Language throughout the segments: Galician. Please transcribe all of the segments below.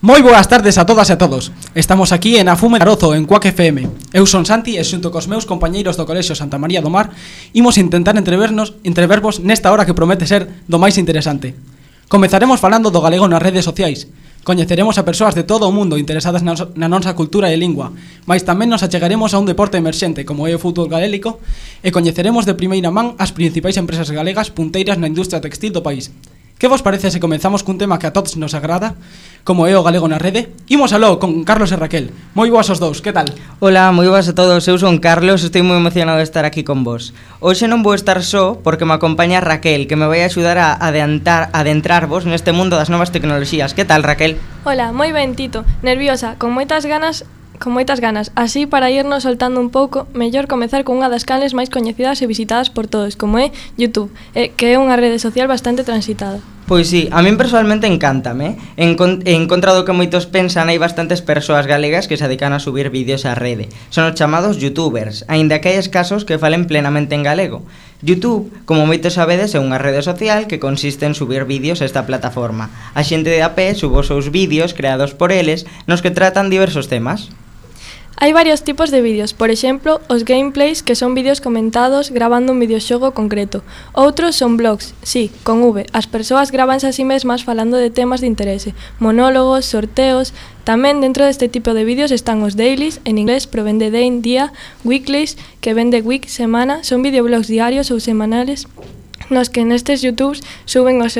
Moi boas tardes a todas e a todos. Estamos aquí en Afume Garozo, en Cuac FM. Eu son Santi e xunto cos meus compañeiros do Colexio Santa María do Mar imos intentar entrevervos nesta hora que promete ser do máis interesante. Comezaremos falando do galego nas redes sociais. Coñeceremos a persoas de todo o mundo interesadas na nosa cultura e lingua, mais tamén nos achegaremos a un deporte emerxente como é o fútbol gaélico e coñeceremos de primeira man as principais empresas galegas punteiras na industria textil do país. Que vos parece se comenzamos cun tema que a todos nos agrada, como é o galego na rede? Imos aló con Carlos e Raquel. Moi boas os dous, que tal? Hola, moi boas a todos, eu son Carlos, estou moi emocionado de estar aquí con vos. Hoxe non vou estar só porque me acompaña Raquel, que me vai axudar a adentrarvos neste mundo das novas tecnoloxías. Que tal, Raquel? Hola, moi ben, Tito, nerviosa, con moitas ganas, así para irnos soltando un pouco, mellor comezar con unha das canles máis coñecidas e visitadas por todos, como é YouTube, que é unha rede social bastante transitada. Pois sí, a min personalmente encántame. En contra do que moitos pensan, hai bastantes persoas galegas que se dedican a subir vídeos á rede. Son os chamados youtubers, aínda que hai escasos que falen plenamente en galego. YouTube, como moitos sabedes, é unha rede social que consiste en subir vídeos a esta plataforma. A xente de a pé sube os seus vídeos creados por eles, nos que tratan diversos temas. Hai varios tipos de vídeos, por exemplo, os gameplays, que son vídeos comentados gravando un videoxogo concreto. Outros son blogs, sí, con V. As persoas gravanse a sí mesmas falando de temas de interese, monólogos, sorteos. Tamén dentro deste tipo de vídeos están os dailies, en inglés proven de day, día, weeklies, que ven de week, semana, son videoblogs diarios ou semanales, nos que nestes youtubers suben o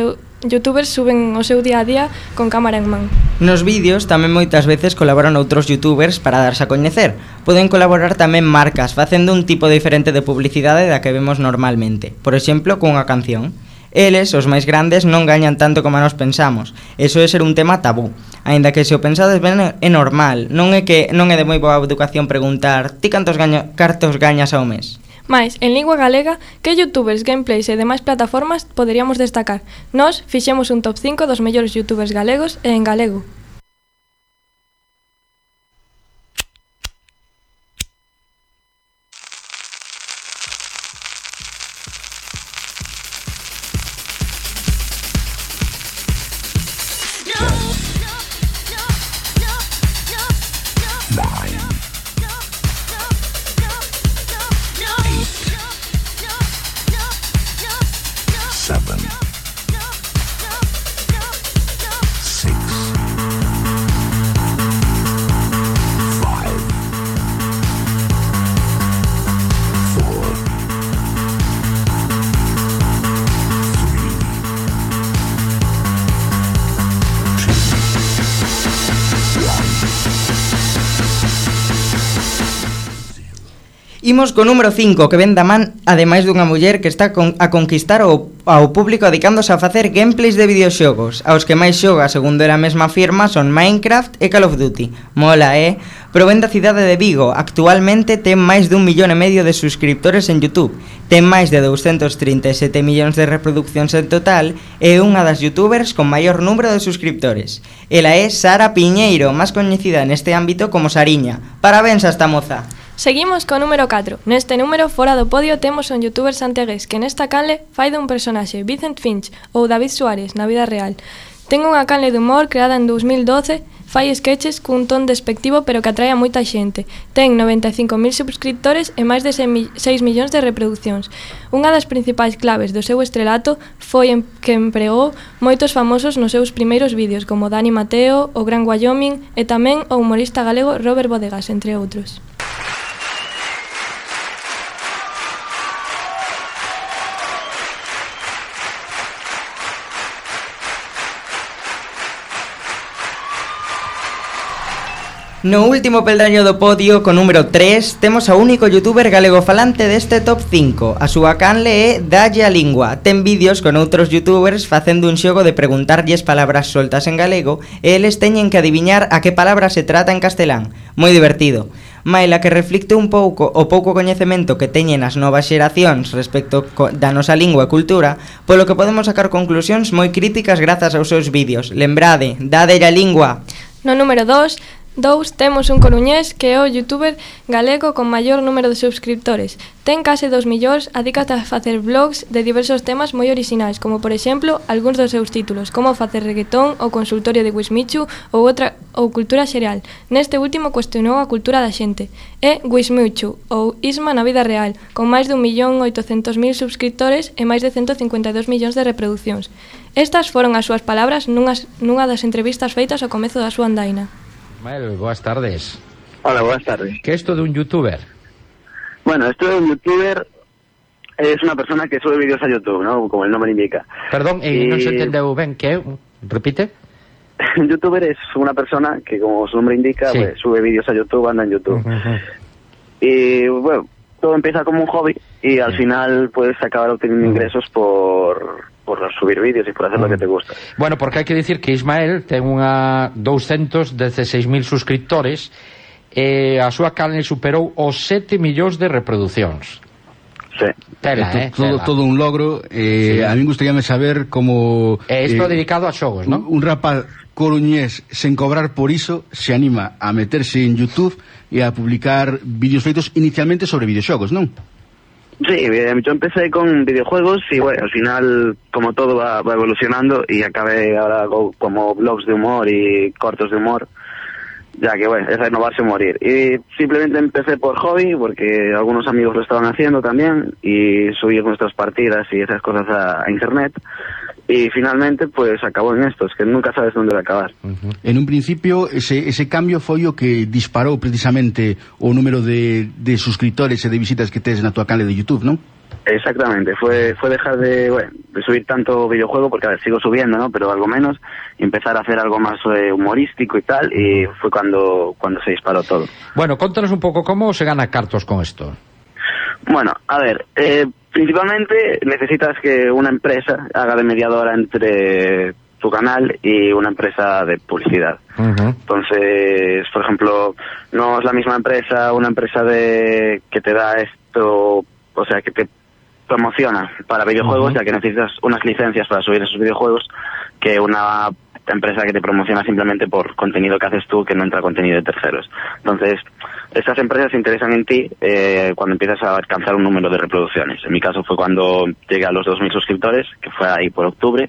seu día a día con cámara en man. Nos vídeos tamén moitas veces colaboran outros youtubers para darse a coñecer. Poden colaborar tamén marcas facendo un tipo diferente de publicidade da que vemos normalmente, por exemplo, cunha canción. Eles, os máis grandes, non gañan tanto como nos pensamos. Eso é ser un tema tabú. Aínda que se o pensades ben é normal. Non é de moi boa educación preguntar ti cantos gañas ao mes. Mais, en lingua galega, que youtubers, gameplays e demais plataformas poderíamos destacar? Nós fixemos un top 5 dos mellores youtubers galegos e en galego. Imos co número 5, que ven da man, ademais dunha muller que está a conquistar ao público dedicándose a facer gameplays de videoxogos. Aos que máis xoga, segundo ela mesma firma, son Minecraft e Call of Duty. Mola, Provén da cidade de Vigo. Actualmente ten máis de 1,5 millón de suscriptores en YouTube. Ten máis de 237 millóns de reproduccións en total e é unha das youtubers con maior número de suscriptores. Ela é Sara Piñeiro, máis coñecida neste ámbito como Sariña. Parabéns a esta moza. Seguimos co número 4. Neste número, fora do podio, temos un youtuber santiagués que nesta canle fai dun personaxe, Vicent Finch ou David Suárez, na vida real. Ten unha canle de humor creada en 2012, fai sketches cun ton despectivo pero que atrae a moita xente. Ten 95.000 subscriptores e máis de 6 millóns de reproduccións. Unha das principais claves do seu estrelato foi que empregou moitos famosos nos seus primeiros vídeos, como Dani Mateo, o Gran Wyoming e tamén o humorista galego Robert Bodegas, entre outros. No último peldaño do podio, co número 3, temos ao único youtuber galegofalante deste top 5. A súa canle é Dalle a Lingua. Ten vídeos con outros youtubers facendo un xogo de preguntarlles palabras soltas en galego e eles teñen que adiviñar a que palabra se trata en castelán. Moi divertido. Maila que reflicte un pouco o pouco coñecemento que teñen as novas xeracións respecto da nosa lingua e cultura, polo que podemos sacar conclusións moi críticas grazas aos seus vídeos. Lembrade, dade a lingua. No número 2 2 temos un coruñés que é o youtuber galego con maior número de subscriptores. Ten case 2 millóns, adícate a facer vlogs de diversos temas moi orixinais, como por exemplo, algúns dos seus títulos, como facer reggaetón, o consultorio de Wismichu ou cultura xeral. Neste último cuestionou a cultura da xente. É Wismichu, ou Isma na vida real, con máis de 1.800.000 subscriptores e máis de 152 millóns de reproduccións. Estas foron as súas palabras nunha das entrevistas feitas ao comezo da súa andaina. Ismael, buenas tardes. Hola, buenas tardes. ¿Qué es esto de un youtuber? Bueno, esto de un youtuber es una persona que sube vídeos a YouTube, ¿no? Como el nombre indica. Perdón, no se entendeu ben, ¿qué? Repite. Un youtuber es una persona que, como su nombre indica, Sí. pues, sube vídeos a YouTube, anda en YouTube. Uh-huh. Y bueno, todo empieza como un hobby y al final puedes acabar obteniendo ingresos por subir vídeos y por hacer lo que te gusta. Bueno, porque hai que dicir que Ismael ten 216.000 suscriptores e a súa canle superou os 7 millóns de reproduccións. Sí. Tela, Todo un logro. Sí. A mí gustaríame saber como... Isto dedicado a xogos, non? Un rapaz coruñés sen cobrar por iso se anima a meterse en YouTube e a publicar vídeos feitos inicialmente sobre videoxogos, non? Sí, yo empecé con videojuegos y bueno, al final, como todo va evolucionando y acabé ahora como blogs de humor y cortos de humor, ya que bueno, es renovarse o morir. Y simplemente empecé por hobby, porque algunos amigos lo estaban haciendo también, y subí nuestras partidas y esas cosas a internet. Y finalmente pues acabó en esto, es que nunca sabes dónde va a acabar. En un principio ese cambio foi o que disparou precisamente o número de suscriptores e de visitas que tes na tua canle de YouTube, non? Exactamente, fue dejar de subir tanto videojuego, porque a ver, sigo subiendo, ¿no? Pero algo menos, y empezar a hacer algo más humorístico y tal, y fue cuando se disparó todo. Bueno, contanos un pouco como se gana cartos con esto. Bueno, a ver, principalmente necesitas que una empresa haga de mediadora entre tu canal y una empresa de publicidad. Entonces, por ejemplo, no es la misma empresa, una empresa que te da esto, o sea, que te promociona para videojuegos, ya que necesitas unas licencias para subir esos videojuegos, que una empresa que te promociona simplemente por contenido que haces tú, que no entra contenido de terceros. Entonces, estas empresas se interesan en ti cuando empiezas a alcanzar un número de reproducciones. En mi caso fue cuando llegué a los 2.000 suscriptores, que fue ahí por octubre,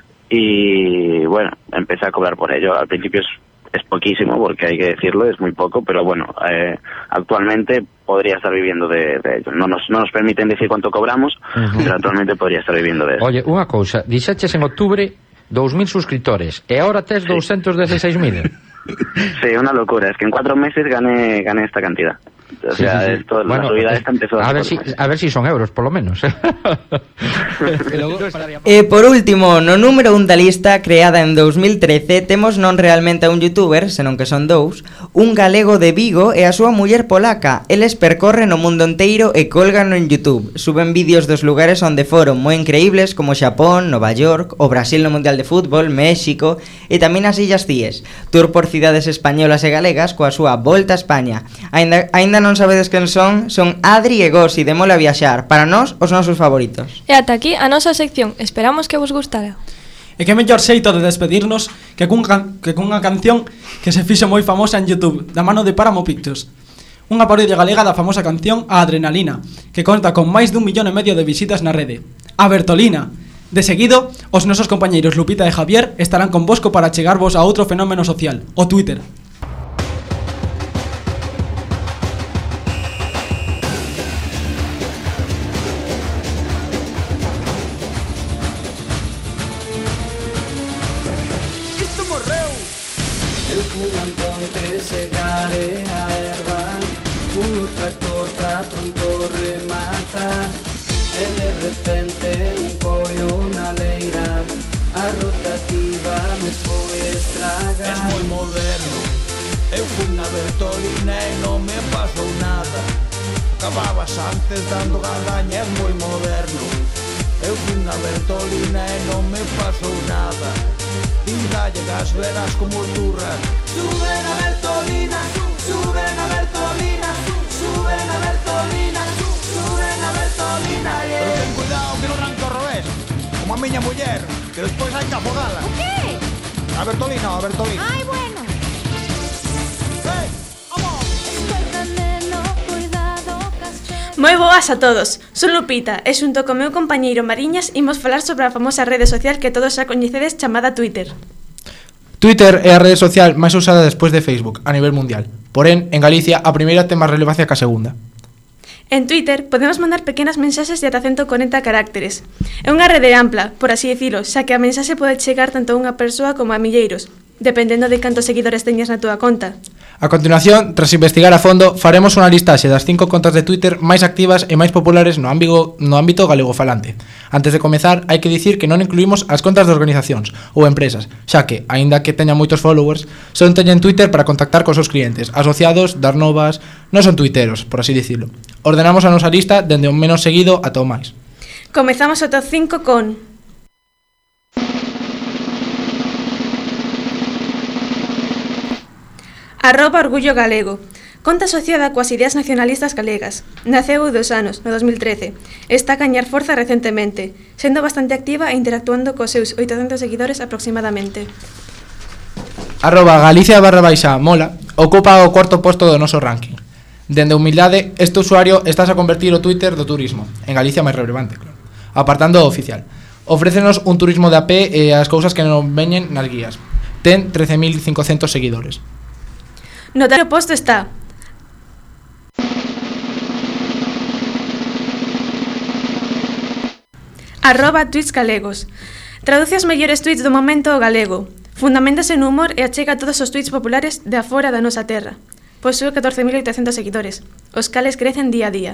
y bueno, empecé a cobrar por ello. Al principio es poquísimo, porque hay que decirlo, es muy poco, pero bueno, actualmente podría estar viviendo de ello. No nos permiten decir cuánto cobramos, pero actualmente podría estar viviendo de eso. Oye, unha cousa, dixeches en octubre 2.000 suscriptores e ahora tes 216.000. Sí, una locura, es que en 4 meses gané esta cantidad. O sea, sí. Esto, Bueno, la subida esta empezó a ver si son euros, por lo menos. Por último, no número 1 da lista, creada en 2013, temos non realmente a un youtuber, senón que son dous, un galego de Vigo e a súa muller polaca. Eles percorren o mundo enteiro e colgan en YouTube. Suben vídeos dos lugares onde foron moi increíbles, como Xapón, Nova York, o Brasil no Mundial de Fútbol, México e tamén as Illas Cíes. Tour por cidades españolas e galegas coa súa volta a España. Aínda non sabedes quen son Adri e Gosi de Mola Viaxar, para nós os nosos favoritos. E ata aquí a nosa sección, esperamos que vos gustara. E que mellor xeito de despedirnos que cunha canción que se fixo moi famosa en YouTube, da mano de Paramo Pictures. Unha parodia galega da famosa canción A Adrenalina, que conta con máis d'1,5 millón de visitas na rede. A Bertolina. De seguido, os nosos compañeiros Lupita e Javier estarán convosco para chegarvos a outro fenómeno social, o Twitter. Bertolina e non me pasou nada. Acababas antes dando gadaña, é moi moderno. Eu fui na Bertolina e non me pasou nada. E dalle gas, verás como turra. Sube na Bertolina, sube na Bertolina, sube na Bertolina, sube na Bertolina. Pero ten cuidado que non arranca ao revés, como a miña muller, que despois hai que afogala. O que? A Bertolina, a Bertolina. Ai, bueno. Moi boas a todos, son Lupita e xunto co meu compañeiro Mariñas imos falar sobre a famosa rede social que todos xa coñecedes chamada Twitter. Twitter é a rede social máis usada despois de Facebook a nivel mundial. Porén, en Galicia a primeira ten máis relevancia que a segunda. En Twitter podemos mandar pequenas mensaxes de ata 140 caracteres. É unha rede ampla, por así dicilo, xa que a mensaxe pode chegar tanto a unha persoa como a milleiros, dependendo de cantos seguidores teñas na túa conta. A continuación, tras investigar a fondo, faremos unha listaxe das 5 contas de Twitter máis activas e máis populares no ámbito galegofalante. Antes de comezar, hai que dicir que non incluímos as contas de organizacións ou empresas, xa que, aínda que teñan moitos followers, son teñen Twitter para contactar cos seus clientes, asociados, dar novas, non son tuiteros, por así dicilo. Ordenamos a nosa lista dende o menos seguido ata o máis. Comezamos o top 5 con... @orgullo galego. Conta asociada coas ideas nacionalistas galegas. Naceu hai 2 anos, no 2013. Está a gañar forza recentemente, sendo bastante activa e interactuando cos seus 800 seguidores aproximadamente. @Galicia_mola ocupa o cuarto posto do noso ranking. Dende a humildade, este usuario estás a convertir o Twitter do turismo, en Galicia máis relevante, claro, apartando o oficial. Ofrécenos un turismo de a pé e as cousas que non veñen nas guías. Ten 13.500 seguidores. No terceiro posto está @tweets galegos. Traduce os mellores tweets do momento ao galego. Fundamentase no humor e achega todos os tweets populares de afora da nosa terra. Posúe 14.800 seguidores, os cales crecen día a día.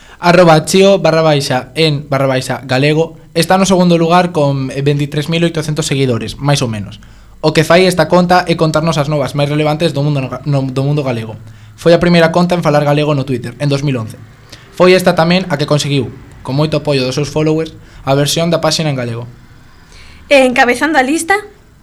@chio_en_galego está no segundo lugar con 23.800 seguidores, máis ou menos. O que fai esta conta é contarnos as novas máis relevantes do mundo galego. Foi a primeira conta en falar galego no Twitter, en 2011. Foi esta tamén a que conseguiu, con moito apoio dos seus followers, a versión da páxina en galego. E encabezando a lista...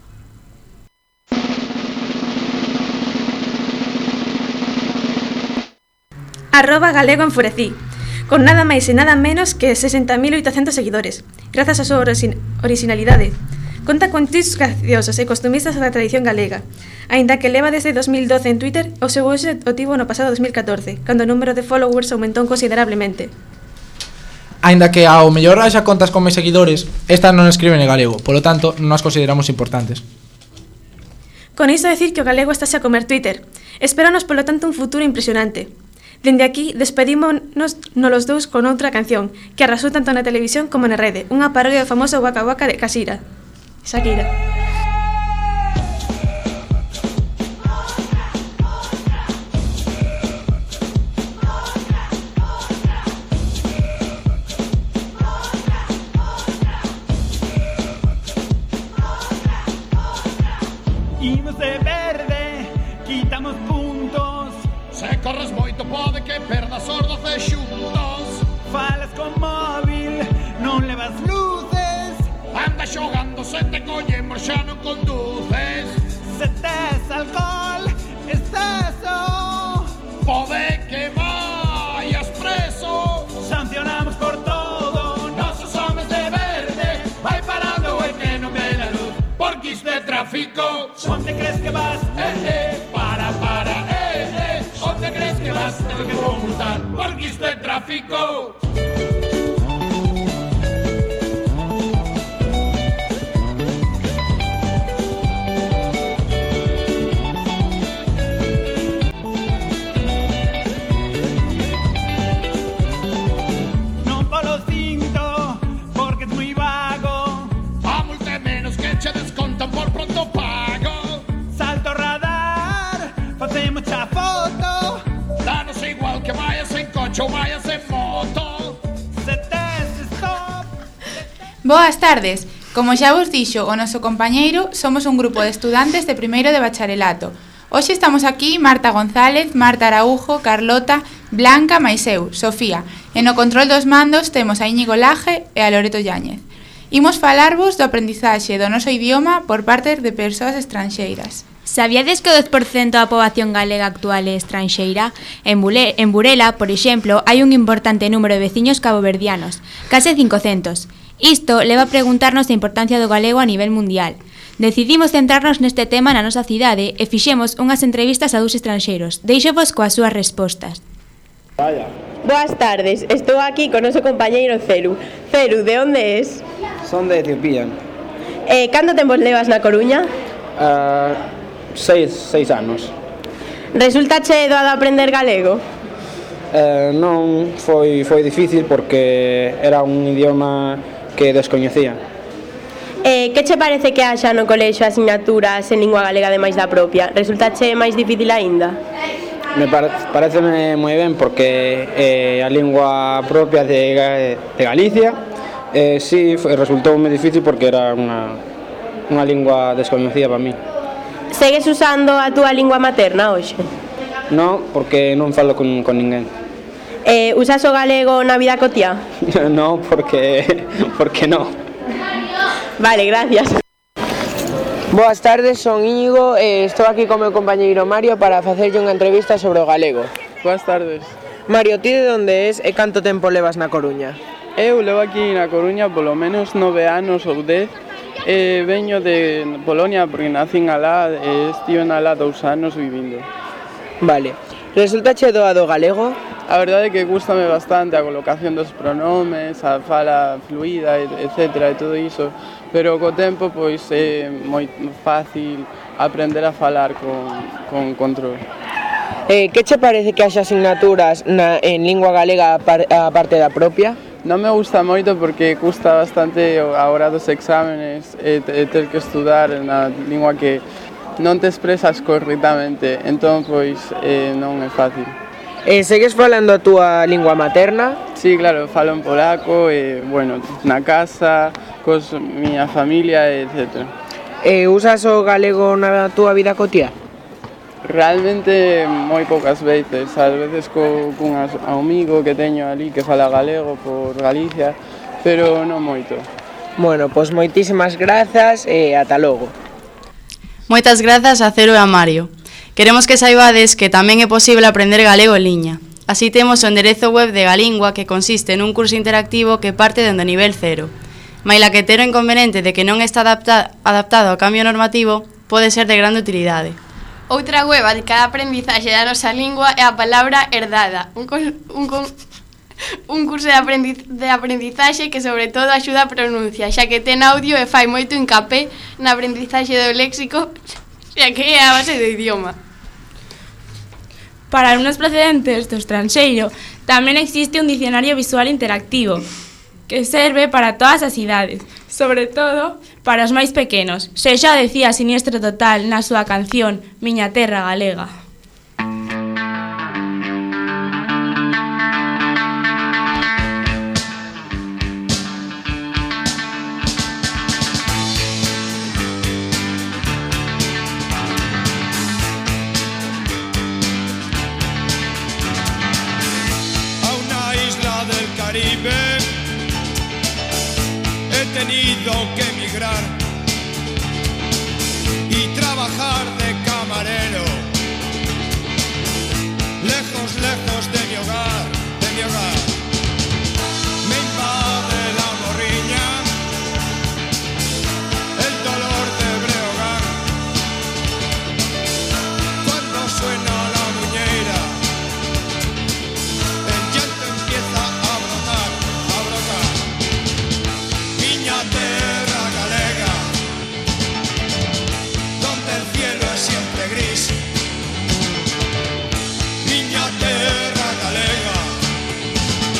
@galego enfurecí, con nada máis e nada menos que 60.800 seguidores, grazas á súa originalidade. Conta con tweets graciosos e costumistas da tradición galega. Aínda que leva desde 2012 en Twitter, o seu auxe o tivo no pasado 2014, cando o número de followers aumentou considerablemente. Aínda que ao mellor haxa contas con máis seguidores, estas non escriben en galego, polo tanto, non as consideramos importantes. Con iso decir que o galego está xa a comer Twitter. Espéranos, polo tanto, un futuro impresionante. Dende aquí, despedímonos nos dous con outra canción, que arrasou tanto na televisión como na rede, unha parodia do famoso Waka Waka de Shakira. Imos de verde, quitamos puntos. Se corres moito pode que perdas os 12 xuntos. Falas con móvil, non levas luces. Anda xogando, se te collemos xa non conduces. Se tes alcohol, exceso, pode que vayas preso. Sancionamos por todo, nosos homes de verde. Vai parando e que non ve la luz, porque isto é tráfico. Onde crees que vas? Para, onde crees que vas? Tengo que vou multar, porque isto é tráfico. Por pronto pago. Salto radar, facemos a foto. Danos igual que vayas en coche ou vayas en moto. Se tes stop. Boas tardes. Como xa vos dixo o noso compañeiro, somos un grupo de estudantes de primeiro de bacharelato. Hoxe estamos aquí Marta González, Marta Araujo, Carlota, Blanca, mais eu, Sofía. E no control dos mandos temos a Íñigo Laje e a Loreto Yáñez. Imos falarvos do aprendizaxe do noso idioma por parte de persoas estranxeiras. Sabíades que o 10% da poboación galega actual é estranxeira? En Burela, por exemplo, hai un importante número de veciños caboverdianos, case 500. Isto leva a preguntarnos a importancia do galego a nivel mundial. Decidimos centrarnos neste tema na nosa cidade e fixemos unhas entrevistas a 2 estranxeiros. Deixovos coas súas respostas. Boas tardes, estou aquí con noso compañeiro Ceru. Ceru, de onde es? Son de Etiopía. Canto tempo levas na Coruña? 6 anos. Resultache doado aprender galego? Non foi difícil porque era un idioma que descoñecía. Que che parece que haxa no colexio asignaturas en lingua galega ademais da propia? Resultache máis difícil aínda? Pareceme moi ben porque a lingua propia de Galicia sí, resultou moi difícil porque era unha lingua descoñecida para mí. Segues usando a túa lingua materna hoxe? Non, porque non falo con ninguén. Usas o galego na vida cotiá? Non, porque non. Vale, gracias. Boas tardes, son Íñigo e estou aquí con meu compañeiro Mario para facerlle unha entrevista sobre o galego. Boas tardes. Mario, ti de onde es e canto tempo levas na Coruña? Eu levo aquí na Coruña polo menos 9 anos ou 10 e veño de Polonia porque nacín alá e estive alá 2 anos vivindo. Vale. Resultache doado galego? A verdade é que gústame bastante a colocación dos pronomes, a fala fluida, etc. e todo iso, pero co tempo pois é moi fácil aprender a falar con control. Que che parece que haxa asignaturas en lingua galega a parte da propia? Non me gusta moito porque custa bastante a hora dos exámenes e ter que estudar na lingua que non te expresas correctamente, entón pois non é fácil. Segues falando a túa lingua materna? Sí, claro, falo en polaco e, bueno, na casa, cos miña familia, etc. Usas o galego na túa vida cotiá? Realmente moi poucas veces, ás veces cun amigo que teño ali que fala galego por Galicia, pero non moito. Bueno, pois moitísimas grazas e ata logo. Moitas grazas a Cero e a Mario. Queremos que saibades que tamén é posible aprender galego en liña. Así temos o enderezo web de Galingua que consiste nun curso interactivo que parte dende o nivel 0. Maila que ter o inconveniente de que non está adaptado ao cambio normativo, pode ser de grande utilidade. Outra web dedicada á aprendizaxe da nosa lingua é a palabra herdada, un curso de aprendizaxe que sobre todo axuda a pronuncia, xa que ten audio e fai moito hincapé na aprendizaxe do léxico, xa que é a base do idioma. Para alumnos procedentes do estranxeiro, tamén existe un dicionario visual interactivo que serve para todas as idades, sobre todo para os máis pequenos. Se xa decía Siniestro Total na súa canción Miña Terra Galega. He tenido que emigrar y trabajar de camarero, lejos, lejos de mi hogar, de mi hogar. Me invade la morriña, el dolor de Breogán, cuando suena la muñeira, el llanto empieza a brotar, a brotar. Miña terra galega, donde el cielo es siempre gris. Miña terra galega,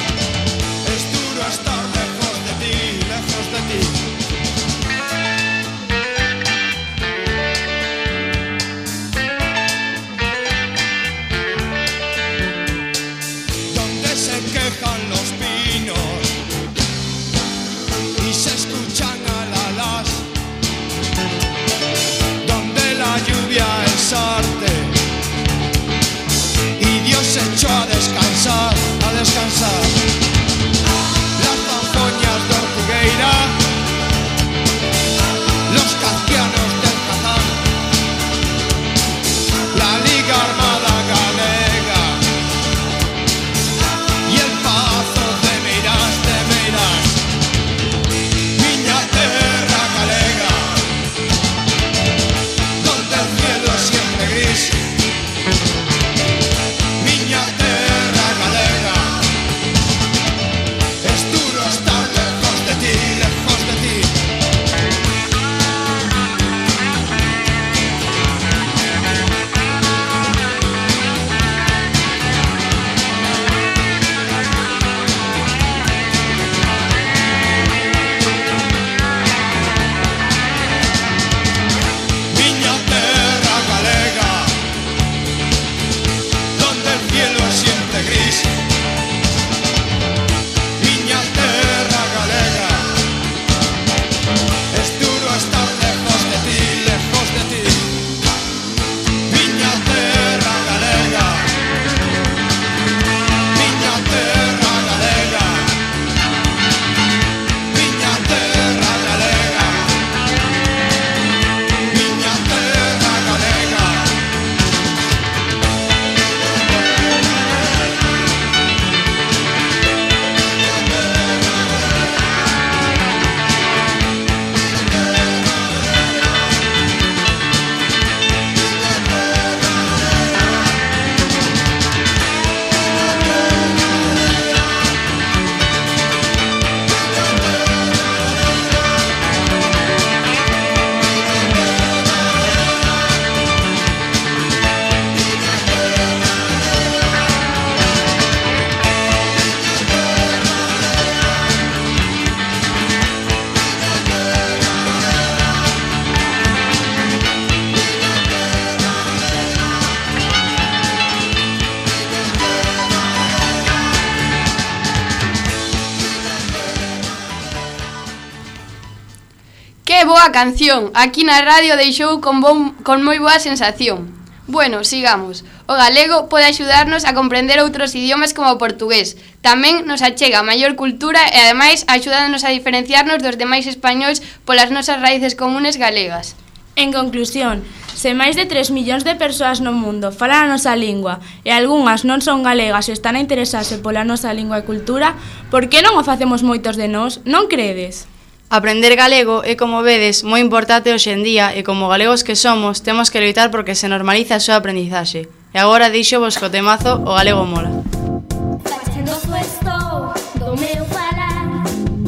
Que boa canción! Aquí na radio deixou con moi boa sensación. Bueno, sigamos. O galego pode axudarnos a comprender outros idiomas como o portugués. Tamén nos achega a maior cultura e, ademais, axúdanos a diferenciarnos dos demais españois polas nosas raíces comunes galegas. En conclusión, se máis de 3 millóns de persoas no mundo falan a nosa lingua e algunhas non son galegas e están a interesarse pola nosa lingua e cultura, por que non o facemos moitos de nós? Non credes? Aprender galego é, como vedes, moi importante hoxe en día e como galegos que somos, temos que loitar porque se normaliza a súa aprendizaxe. E agora deixo vos co temazo O galego mola. Facendo estou do meu falar,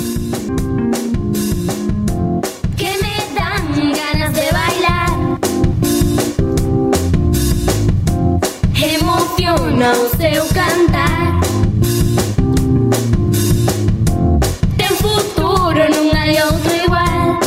que me dan ganas de bailar, emociona o seu cantar. Ten futuro, non hai outro igual.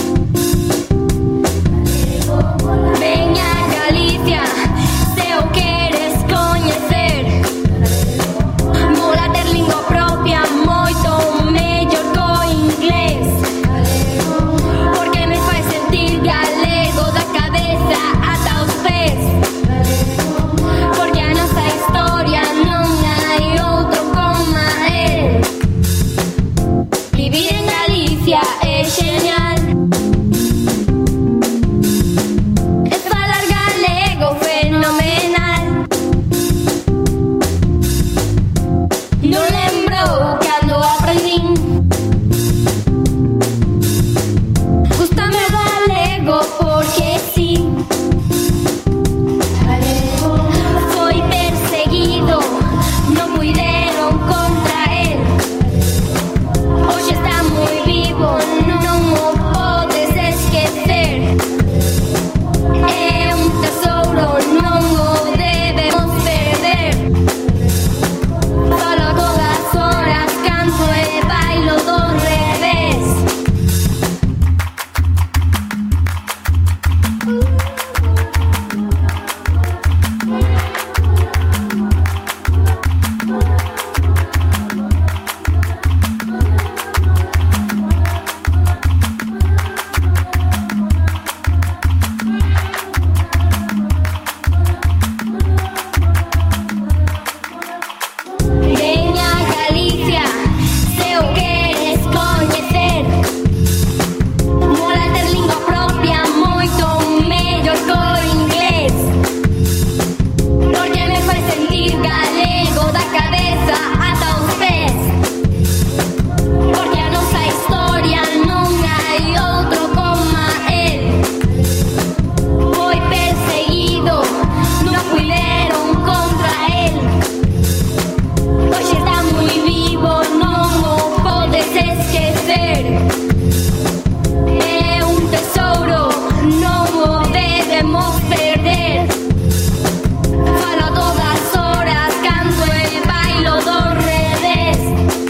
Veña a Galicia, se o queres coñecer, mola ter lingua propia, moito mellor co inglés, porque me fai sentir galego da cabeza ata os pés, porque a nosa historia non hai outro coma el. Vivir en Galicia é genial, é falar galego fenomenal. Non lembro cando aprendín, gústame o galego porque sí. Foi perseguido, non puideron contra el. Hoxe está moi vivo, non o podes esquecer. É un tesouro, non o debemos perder. Falo todas horas, canto e bailo do revés. Veña a Galicia, se o queres coñecer, mola ter lingua propia, moito mellor co inglés, porque me fai sentir galego da cabeza ata os pés, porque a nosa historia non hai outro coma el. Foi perseguido, non puideron contra el. Hoxe está moi vivo, non o podes esquecer. É un tesouro, non o debemos perder. Falo a todas horas, canto e bailo do revés.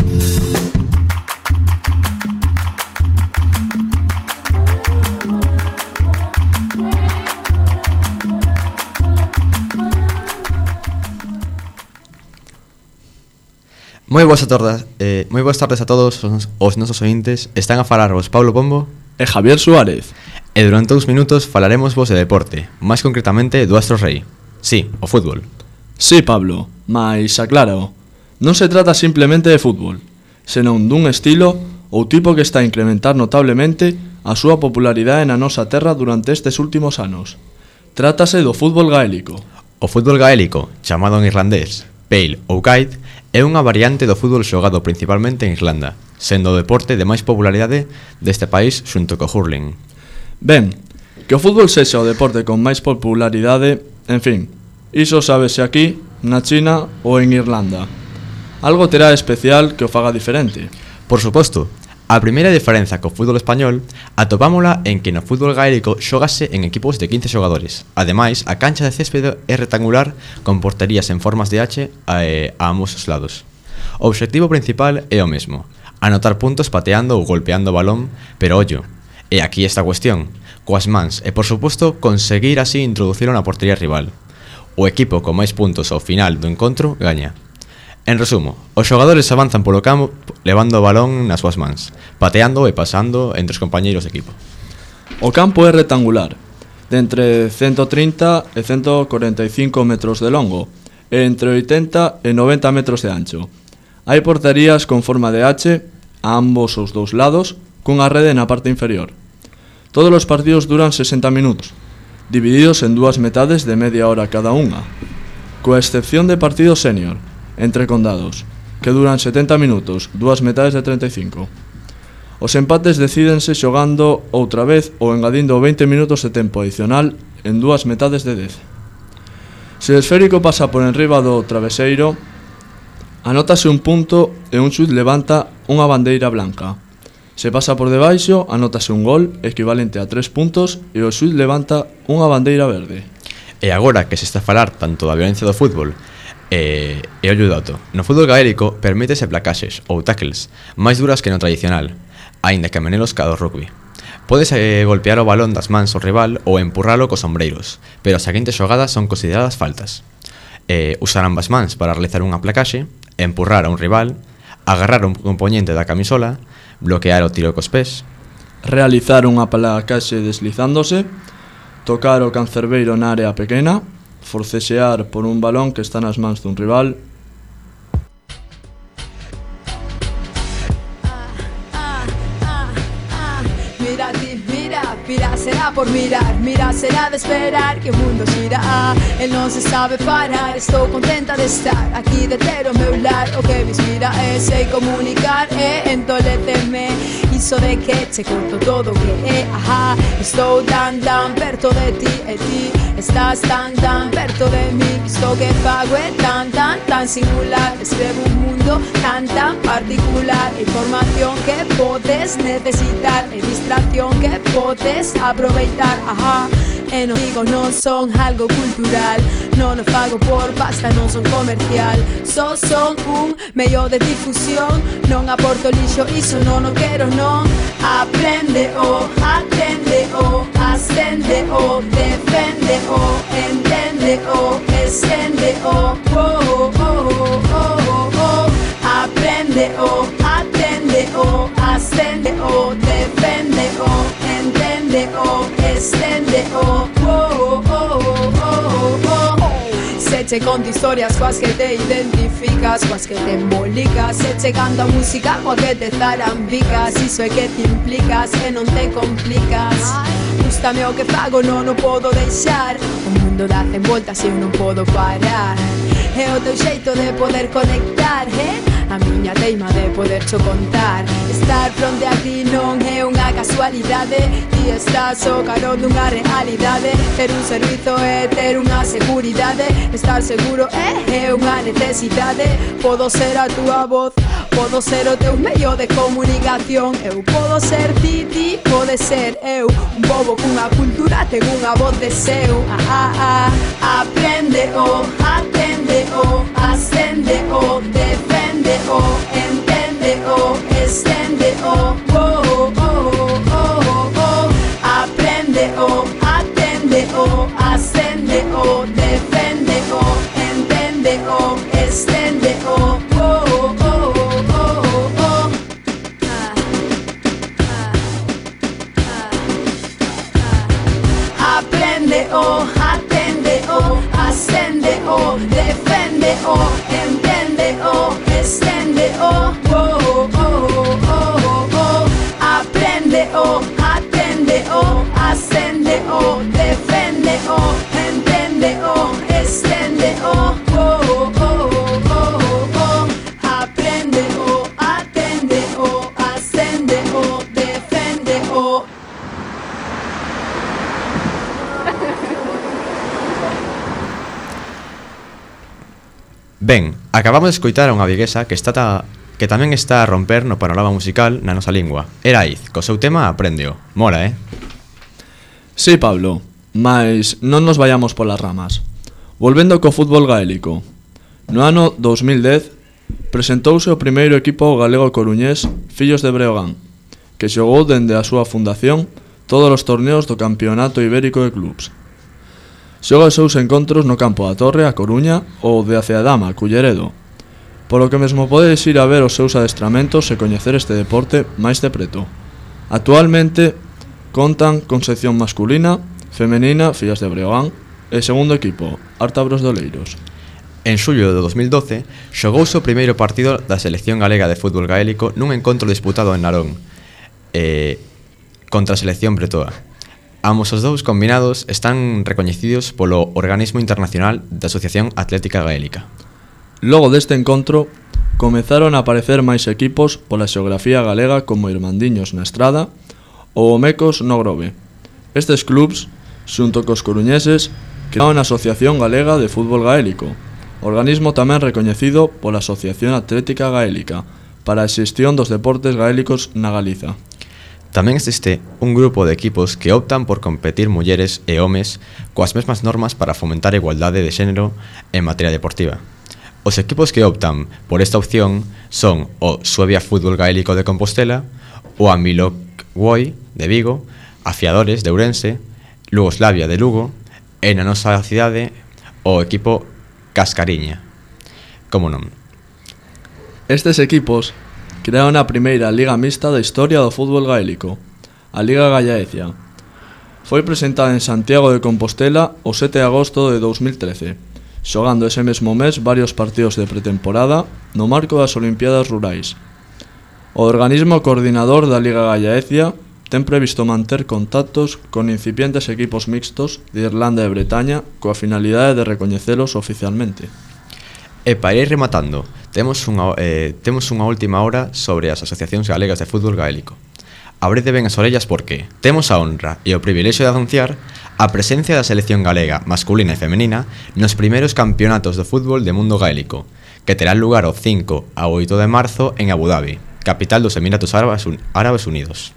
Moi boas tardes a todos os nosos ointes. Están a falarvos Pablo Pombo e Javier Suárez. E durante uns minutos falaremos vos de deporte, máis concretamente do Astro Rei. Sí, o fútbol. Sí, Pablo, mais aclárao. Non se trata simplemente de fútbol, senón dun estilo ou tipo que está a incrementar notablemente a súa popularidade na nosa terra durante estes últimos anos. Trátase do fútbol gaélico. O fútbol gaélico, chamado en irlandés Pale ou Kite, é unha variante do fútbol xogado principalmente en Irlanda, sendo o deporte de máis popularidade deste país xunto co hurling. Ben, que o fútbol sexa o deporte con máis popularidade, en fin, iso sábese aquí, na China ou en Irlanda. Algo terá especial que o faga diferente. Por suposto. A primeira diferenza co fútbol español atopámola en que no fútbol gaélico xógase en equipos de 15 xogadores. Ademais, a cancha de céspede é rectangular con porterías en formas de H a ambos os lados. O obxectivo principal é o mesmo, anotar puntos pateando ou golpeando o balón, pero ollo, e aquí esta cuestión, coas mans e por suposto conseguir así introducilo na portería rival. O equipo con máis puntos ao final do encontro gaña. En resumo, os xogadores avanzan polo campo levando o balón nas súas mans, pateando e pasando entre os compañeiros de equipo. O campo é rectangular, de entre 130 e 145 metros de longo e entre 80 e 90 metros de ancho. Hai porterías con forma de H a ambos os dous lados, cunha rede na parte inferior. Todos os partidos duran 60 minutos, divididos en dúas metades de media hora cada unha, coa excepción de partidos senior, entre condados, que duran 70 minutos, dúas metades de 35. Os empates decídense xogando outra vez ou engadindo 20 minutos de tempo adicional en dúas metades de 10. Se o esférico pasa por enriba do traveseiro, anótase un punto e un xut levanta unha bandeira blanca. Se pasa por debaixo, anótase un gol equivalente a 3 puntos e o xut levanta unha bandeira verde. E agora que se está a falar tanto da violencia do fútbol e ollo dato, no fútbol gaélico permítese placaxes ou tackles máis duras que no tradicional, aínda que menelos ca do rugby. Podes golpear o balón das mans ao rival ou empurralo cos ombreiros, pero as seguintes xogadas son consideradas faltas. Usar ambas mans para realizar unha placaxe, empurrar a un rival, agarrar un componente da camisola, bloquear o tiro cos pés, realizar unha placaxe deslizándose, tocar o cancerbeiro na área pequena, forcexear por un balón que está nas mans dun rival. Mira será por mirar, mira será de esperar que o mundo xira. El non se sabe parar, estou contenta de estar aquí de ter o meu lar. O que me inspira é sei comunicar e entoleceme. Iso de que che conto todo o que é, ajá. Estou tan perto de ti e ti estás tan perto de mí. Isto que fago é tan singular. Escrevo un mundo tan particular. Información que podes necesitar e distracción que podes aproveitar, ajá. E non digo non son algo cultural, non o fago por pasta, non son comercial. Só son un medio de difusión, non aporto lixo, iso non o quero, non. Aprende o, atende o, ascende o, defende o, entende o, extende o, aprende o, atende o, ascende o, defende o, entende o, extende o, Se che conto historias coas que te identificas, coas que te embolicas. Se che canta música coa que te zarambicas. Iso é que te implicas e non te complicas. Gústame o que fago, non o podo deixar. O mundo dá en voltas e eu non podo parar. É o teu xeito de poder conectar, a miña teima de poder cho contar. Estar fronte a ti non é unha casualidade. Ti estás o carón dunha realidade. Ter un servizo é ter unha seguridade. Estar seguro é unha necesidade. Podo ser a túa voz, podo ser o teu medio de comunicación. Eu podo ser ti, ti pode ser eu. Un bobo cunha cultura ten unha voz de seu. Aprende o, atende o, ascende o, defende o, entende o, extende o, aprende o, atende o, ascende o, defende o, entende o, extende o, aprende o, atende o, ascende o, defende o, entende o, extende o, aprende o, atende o, ascende o, defende o, entende o, extende o, aprende o, atende o, ascende o, defende o. Ben, acabamos de escoitar a unha viguesa que tamén está a romper no panorama musical na nosa lingua. Eraiz, co seu tema Aprendeo. Mola, Sí, Pablo, mas non nos vayamos polas ramas. Volvendo co fútbol gaélico. No ano 2010 presentouse o primeiro equipo galego coruñés Fillos de Breogán, que xogou dende a súa fundación todos os torneos do Campeonato Ibérico de Clubs. Xoga os seus encontros no campo da Torre, a Coruña, ou de Aceadama, Culleredo, polo que mesmo podedes ir a ver os seus adestramentos e coñecer este deporte máis de preto. Actualmente contan con sección masculina, femenina, Fillas de Breogán, e segundo equipo, Ártabros de Oleiros. En xullo de 2012 xogouse o primeiro partido da selección galega de fútbol gaélico nun encontro disputado en Narón contra a selección bretoa. Ambos os dous combinados están recoñecidos polo Organismo Internacional da Asociación Atlética Gaélica. Logo deste encontro, comezaron a aparecer máis equipos pola xeografía galega como Irmandiños na Estrada ou Omecos no Grove. Estes clubs, xunto cos coruñeses, crearon a Asociación Galega de Fútbol Gaélico, organismo tamén recoñecido pola Asociación Atlética Gaélica para a xestión dos deportes gaélicos na Galiza. Tamén existe un grupo de equipos que optan por competir mulleres e homes coas mesmas normas para fomentar a igualdade de xénero en materia deportiva. Os equipos que optan por esta opción son o Suevia Fútbol Gaélico de Compostela, o Amilok Woi de Vigo, Afiadores de Ourense, Lugoslavia de Lugo e na nosa cidade o equipo Cascariña. Como non? Estes equipos crearon a primeira liga mixta da historia do fútbol gaélico, a Liga Gallaecia. Foi presentada en Santiago de Compostela o 7 de agosto de 2013, xogando ese mesmo mes varios partidos de pretemporada no marco das Olimpiadas Rurais. O organismo coordinador da Liga Gallaecia ten previsto manter contactos con incipientes equipos mixtos de Irlanda e Bretaña coa finalidade de recoñecelos oficialmente. E para ir rematando, temos unha última hora sobre as asociacións galegas de fútbol gaélico. Abrede ben as orellas porque temos a honra e o privilexio de anunciar a presencia da selección galega masculina e femenina nos primeiros campeonatos do fútbol de mundo gaélico, que terán lugar o 5 ao 8 de marzo en Abu Dhabi, capital dos Emiratos Árabes Unidos.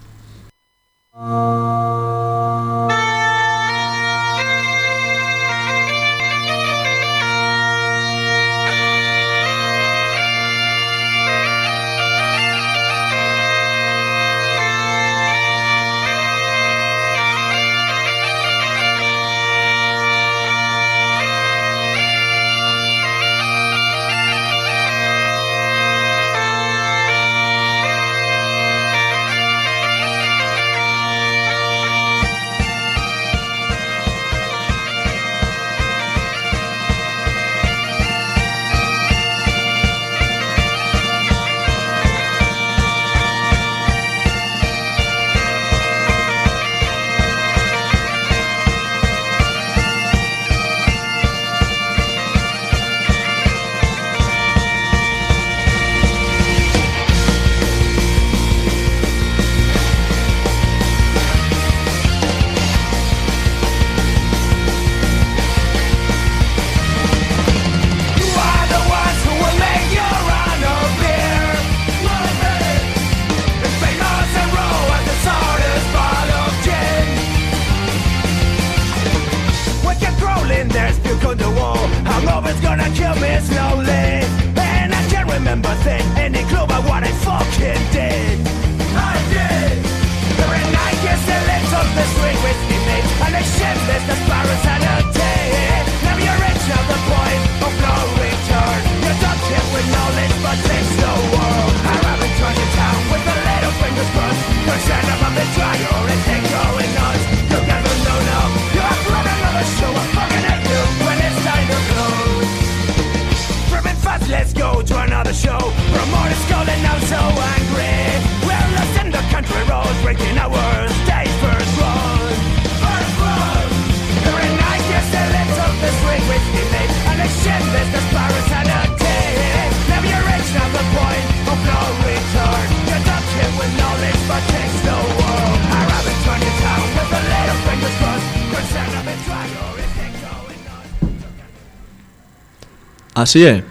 Así é.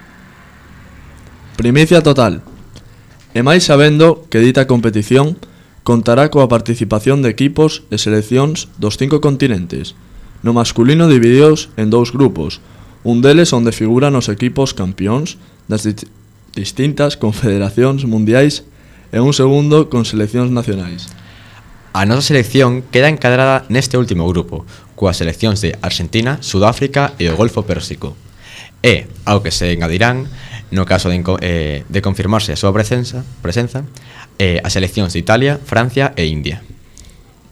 Primicia total. E máis sabendo que dita competición contará coa participación de equipos e seleccións dos 5 continentes. No masculino divididos en 2 grupos, un deles onde figuran os equipos campións das distintas confederacións mundiais e un segundo con seleccións nacionais. A nosa selección queda encadrada neste último grupo, coas seleccións de Argentina, Sudáfrica e o Golfo Pérsico. E, ao que se engadirán, no caso de confirmarse a súa presenza, as seleccións de Italia, Francia e India.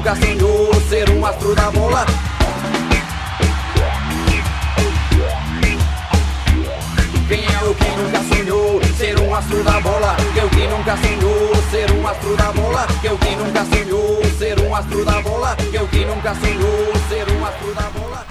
nunca sonhou ser astro da bola. Quem é o que nunca sonhou ser astro da bola? Que o que nunca sonhou ser astro da bola? Que o que nunca sonhou ser astro da bola? Que o que nunca sonhou ser astro da bola?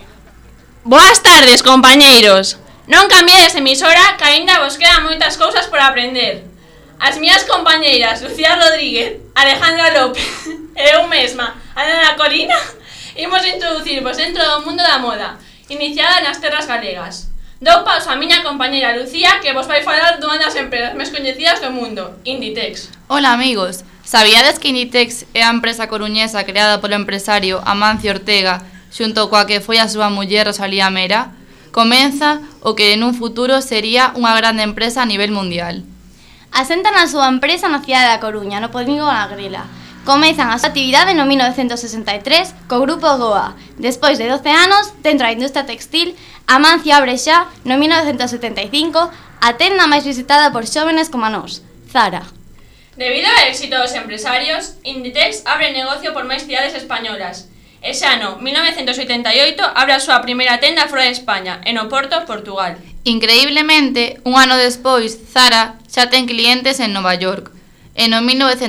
Boas tardes, compañeiros. Non cambiades de emisora, que aínda vos quedan moitas cousas por aprender. As miñas compañeiras Lucía Rodríguez, Alejandra López e eu mesma, Ana Corina, imos introducirvos dentro do mundo da moda, iniciada nas terras galegas. Dou paso a miña compañeira Lucía, que vos vai falar dunha das empresas máis coñecidas do mundo, Inditex. Hola amigos, sabíades que Inditex é a empresa coruñesa creada polo empresario Amancio Ortega xunto coa que foi a súa muller Rosalía Mera? Comeza o que nun futuro sería unha grande empresa a nivel mundial. Asentan a súa empresa na cidade da Coruña, no Polígono da Grela. Comezan a súa actividade no 1963 co grupo Goa. Despois de 12 anos, dentro da industria textil, Amancio abre xa, no 1975, a tenda máis visitada por xóvenes como a nós, Zara. Debido ao éxito dos empresarios, Inditex abre negocio por máis cidades españolas. E xa no 1988 abre a súa primeira tenda fora de España, en Oporto, Portugal. Increíblemente, un ano despois, Zara xa ten clientes en Nova York. E no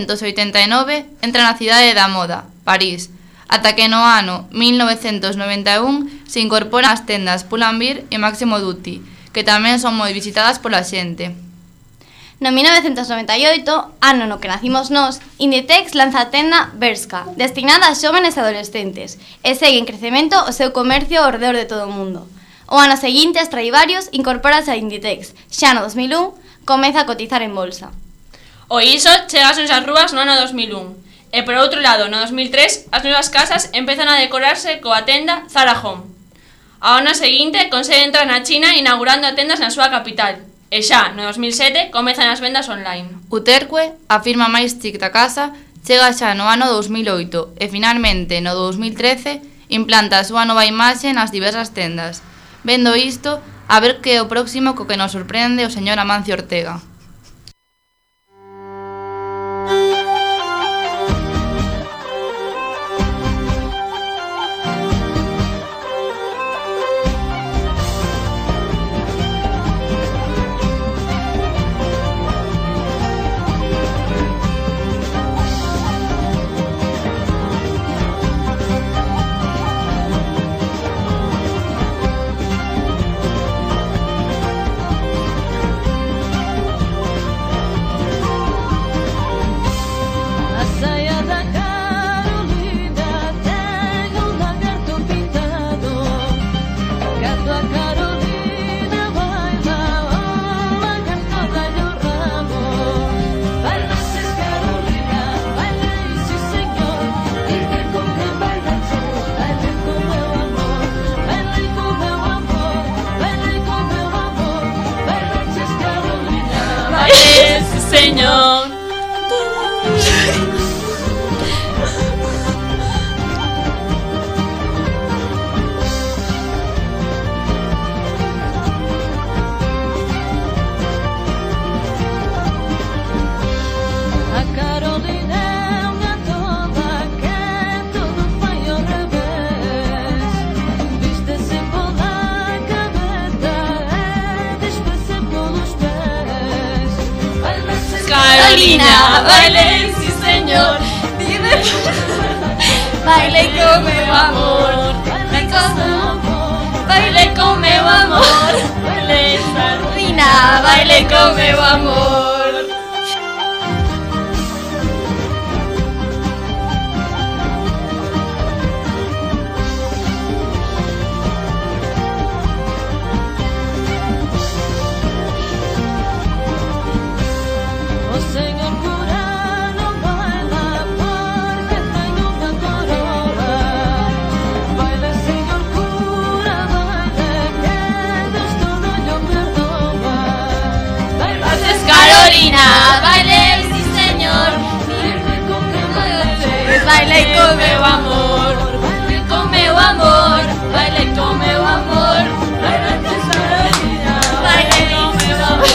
1989 entra na cidade da moda, París, ata que no ano 1991 se incorporan as tendas Pull&Bear e Máximo Duty, que tamén son moi visitadas pola xente. No 1998, ano no que nacimos nós, Inditex lanza a tenda Bershka, destinada a xóvenes e adolescentes, e segue en crecemento o seu comercio ao redor de todo o mundo. O ano seguinte, Stradivarius incorporase a Inditex. Xa no 2001, comeza a cotizar en bolsa. O ISO chega ás nosas rúas no ano 2001. E por outro lado, no 2003, as novas casas empezan a decorarse coa tenda Zara Home. Ao ano seguinte, consegue entrar na China inaugurando tendas na súa capital. E xa, no 2007, comezan as vendas online. Uterque, a firma máis chic da casa, chega xa no ano 2008 e finalmente no 2013 implanta a súa nova imaxe nas diversas tendas. Vendo isto, a ver que é o próximo co que nos sorprende o señor Amancio Ortega. Señor. Carolina, baile, sí señor, dime baile con meu amor, baile con meu amor, baile Carolina, baile con meu amor. Carolina, baile, sí señor, baile con meu amor, baile con meu amor, baile con meu amor, baile Carolina, baile con meu amor.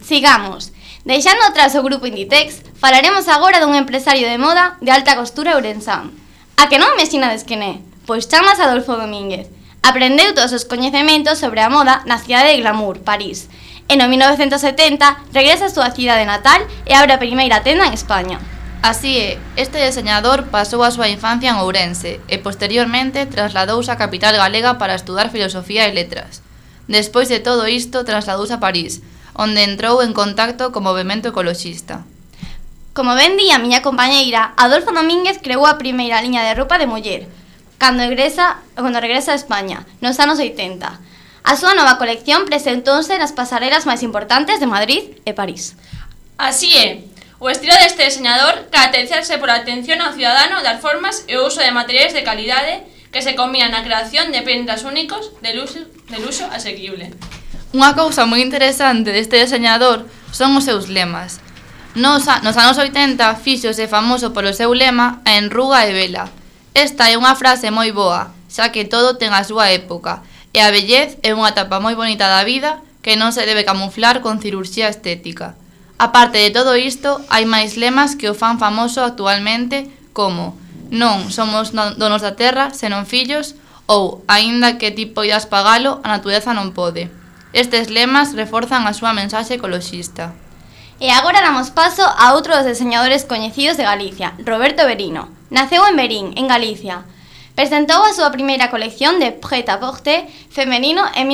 Sigamos. Deixando atrás o grupo Inditex, falaremos agora dun empresario de moda de alta costura ourensán. A que non me sinades quen é? Pois chamas Adolfo Domínguez. Aprendeu todos os coñecementos sobre a moda na cidade de Glamour, París. E no 1970 regresa á súa cidade natal e abre a primeira tenda en España. Así é, este deseñador pasou a súa infancia en Ourense e posteriormente trasladouse á capital galega para estudar filosofía e letras. Despois de todo isto trasladouse a París, onde entrou en contacto co movemento ecoloxista. Como ben di a miña compañeira, Adolfo Domínguez creou a primeira liña de roupa de muller cando regresa a España, nos anos 80. A súa nova colección presentouse nas pasarelas máis importantes de Madrid e París. Así é, o estilo deste diseñador caracterizarse pola atención ao cidadano das formas e o uso de materiais de calidade que se combinan na creación de prendas únicos de luxo asequible. Unha cousa moi interesante deste deseñador son os seus lemas. Nos anos 80 fíxose famoso polo seu lema a enruga e vela. Esta é unha frase moi boa, xa que todo ten a súa época, e a vellez é unha etapa moi bonita da vida que non se debe camuflar con cirurxía estética. A parte de todo isto, hai máis lemas que o fan famoso actualmente como non somos donos da terra, senón fillos, ou aínda que ti poidas pagalo, a natureza non pode. Estes lemas reforzan a súa mensaxe ecoloxista. E agora damos paso a outro dos diseñadores coñecidos de Galicia, Roberto Verino. Naceu en Verín, en Galicia. Presentou a súa primeira colección de prêt-à-porter femenino en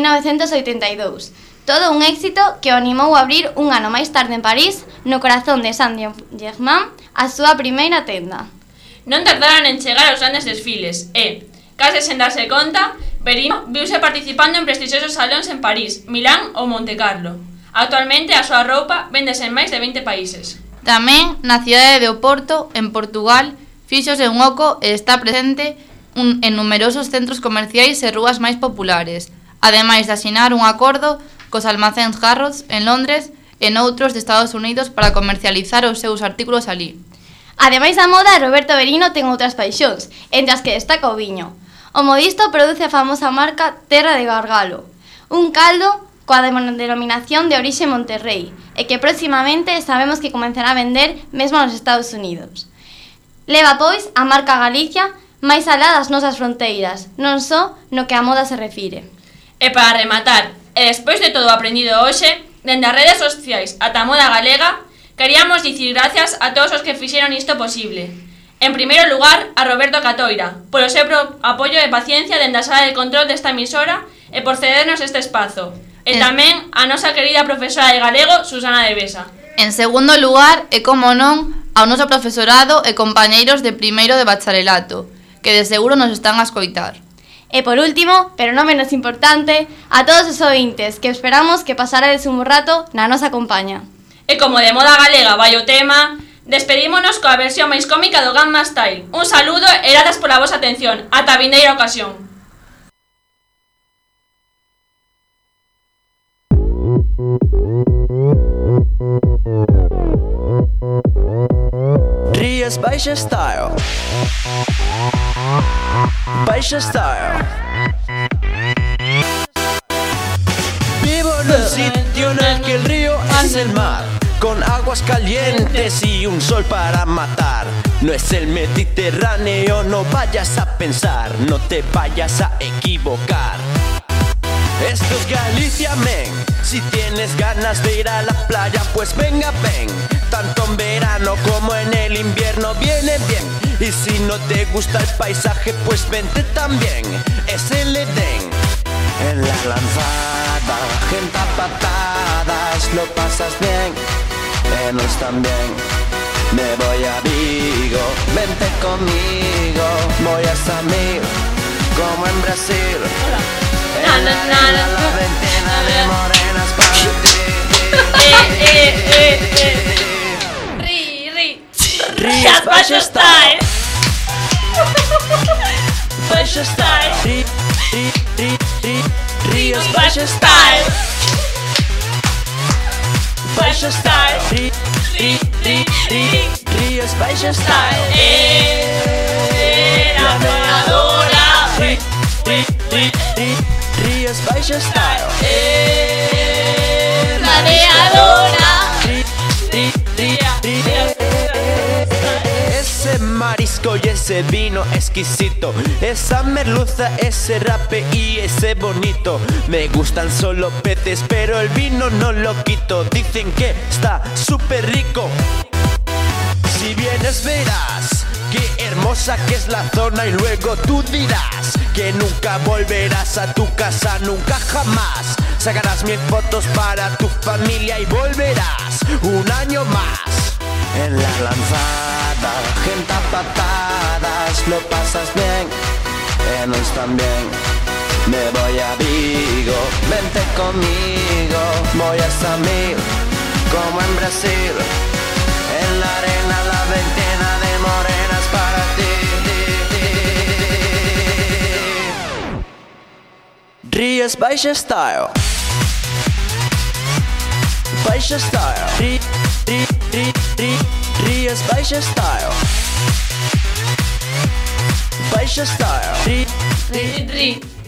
1982. Todo un éxito que o animou a abrir un ano máis tarde en París, no corazón de Saint-Germain, a súa primeira tenda. Non tardaron en chegar aos grandes desfiles e, case sen darse conta, Verino viuse participando en prestixiosos salóns en París, Milán ou Montecarlo. Actualmente a súa roupa véndese en máis de 20 países. Tamén na cidade de Oporto, en Portugal, fíxose un oco e está presente en numerosos centros comerciais e rúas máis populares, ademais de asinar un acordo cos almacéns Harrods en Londres e noutros de Estados Unidos para comercializar os seus artículos alí. Ademais da moda, Roberto Verino ten outras paixóns, entre as que destaca o viño. O modisto produce a famosa marca Terra de Gargalo, un caldo coa denominación de orixe Monterrey, e que próximamente sabemos que comenzará a vender mesmo nos Estados Unidos. Leva, pois, a marca Galicia máis alá das nosas fronteiras, non só no que a moda se refire. E para rematar, e despois de todo o aprendido hoxe, dende as redes sociais ata a moda galega, queríamos dicir gracias a todos os que fixeron isto posible. En primeiro lugar, a Roberto Catoira, polo seu apoio e paciencia dende a sala de control desta emisora e por cedernos este espazo. E tamén a nosa querida profesora de galego, Susana de Besa. En segundo lugar, e como non, ao noso profesorado e compañeiros de primeiro de bacharelato, que de seguro nos están a escoitar. E por último, pero non menos importante, a todos os ointes que esperamos que pasarades un rato na nosa compañía. E como de moda galega vai o tema, despedímonos coa versión máis cómica do Gamma Style. Un saludo e grazas pola vosa atención. Ata a vindeira ocasión. Rías Baixa Style. Baixa Style. Vivo en un sitio en el que el río hace el mar, con aguas calientes y un sol para matar. No es el Mediterráneo, no vayas a pensar, no te vayas a equivocar. Esto es Galicia, men. Si tienes ganas de ir a la playa, pues venga, ven. Tanto en verano como en el invierno viene bien. Y si no te gusta el paisaje, pues vente también. Es el Edén. En la lanzada, gente a patadas, lo pasas bien. Menos también. Me voy a Vigo, vente conmigo. Voy a Samir, como en Brasil. En la ventana de morenas para ti. Rías Baixa Style. Baixa Style. Rías Baixa Style. Baixa Style. Rías Baixa Style. La ganadora. Rías Baixa Style. La ganadora. fresco y ese vino exquisito, esa merluza, ese rape y ese bonito. Me gustan solo peces, pero el vino no lo quito. Dicen que está súper rico. Si vienes verás qué hermosa que es la zona y luego tú dirás que nunca volverás a tu casa, nunca jamás. Sacarás 1000 fotos para tu familia y volverás un año más. En la lanzada, gente a patadas, lo pasas bien, nos también. Me voy a Vigo, vente conmigo, voy hasta 1000, como en Brasil. En la arena la veintena de morenas para ti. Ries Baixa Style, Baixa Style, Ries Baixa Style, Baixa Style,